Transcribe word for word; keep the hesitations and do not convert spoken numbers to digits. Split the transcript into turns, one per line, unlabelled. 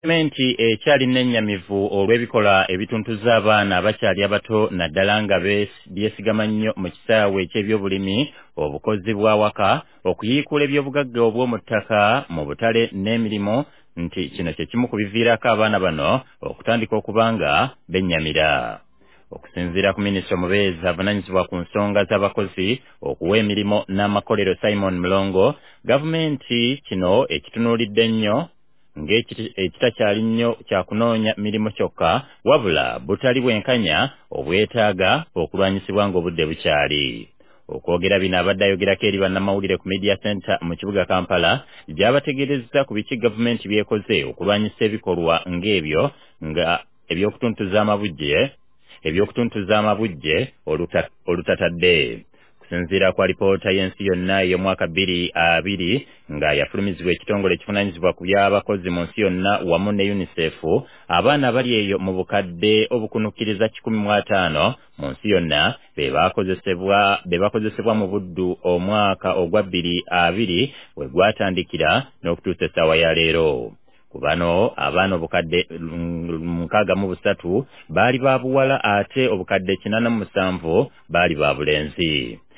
Gavumenti ekyali n'ennyamivu olw'ebikola ebituntuza abaana abakyali abato naddala nga byesigama nnyo mu kisaawe ky'ebyobulimi, obukozi bw'awaka, okuyiikula ebyobugagga obw'omu ttaka, mu butale n'emirimu, nti kino kye kimu ku biviirako abaana bano okutandika okuba nga bennyamira. Okusinziira ku minisita omubeezi avunaanyizibwa ku nsonga z'abakozi okuwa emirimu n'amakolero Simon Mulongo, gavumenti kino ekitunuulidde nnyo ng'ekitakyali nnyo kya kunoonya mirimu kyokka, wabula butali bwenkanya obwetaaga okulwanyisibwa ng'obudde bukyali. Okwogera bino abadde ayogerako eri bannamawulire ku Media Center mu kibuga Kampala, gy'abategeerezza ku biki gavumenti by'ekoze okulwanyisa ebikolwa ng'ebyo nga eby'okutuntuza amabujje eby'okutuntuza amabujje olutatadde. Kusinziira kwa lipoota y'ensi yonna ey'omwaka bbiri abiri nga yafulumizibwa ekitongole ekivunaanyizibwa ku by'abakozi mu nsi yonna wamu ne UNICEF, abaana abali eyo mu bukadde obukunukkiriza kikumi mu ataano mu nsi yonna be bakozesebwa be bakozesebwa mu buddu omwaka ogwa bbiri abiri we gwatandikira n'okutuusa essaawa ya leero. Ku bano abaana obukadde nkaaga mu busatu baali ba buwala ate obukadde kinaana mu musanvu baali ba bulenzi.